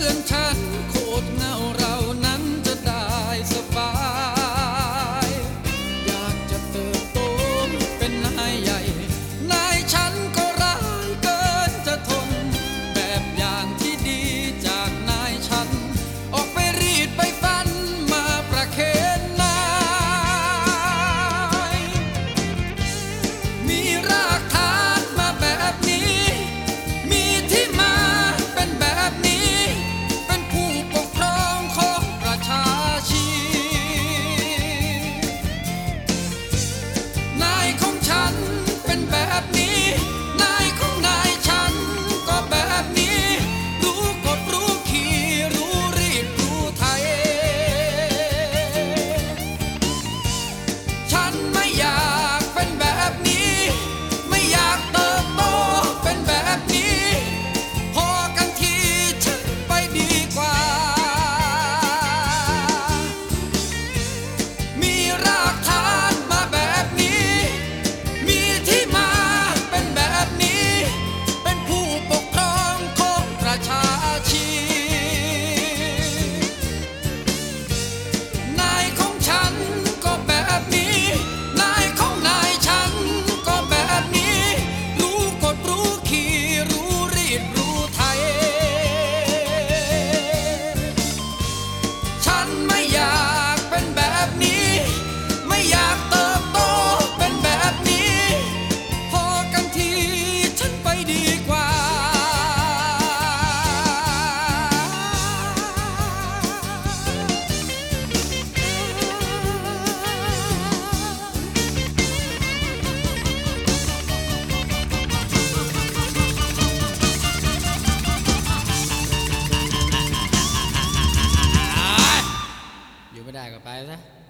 อนฉันโคตรเหงาเรานั้นจะได้สบายอยากจะเติบโตเป็นนายใหญ่นายฉันก็ร้ายเกินจะทนแบบอย่างที่ดีจากนายฉันออกไปรีดไปฟันมาประเคนนายมีรากฐานมาแบบนี้มีที่มาเป็นแบบนี้เป็นผู้ปกครองของประชาชีนายของฉันเป็นแบบนี้นายของนายฉันก็แบบนี้รู้กฎรู้ขี่รู้รีดรู้ไถฉันไม่อยากเป็นแบบนี้ไม่อยากเติบโตเป็นแบบนี้พอกันทีฉันไปดีกว่ามีรากฐานมาแบบนี้มีที่มาเป็นแบบนี้เป็นผู้ปกครองของประชาชีนายของฉันก็แบบนี้นายของนายฉันก็แบบนี้รู้กฎรู้ขี่รู้รีดรู้ไถฉันไม่อยากเป็นแบบนี้ไม่อยากเติบโตเป็นแบบนี้พอกันทีฉันไปดีกว่าอยู่ไม่ได้ก็ไปซะ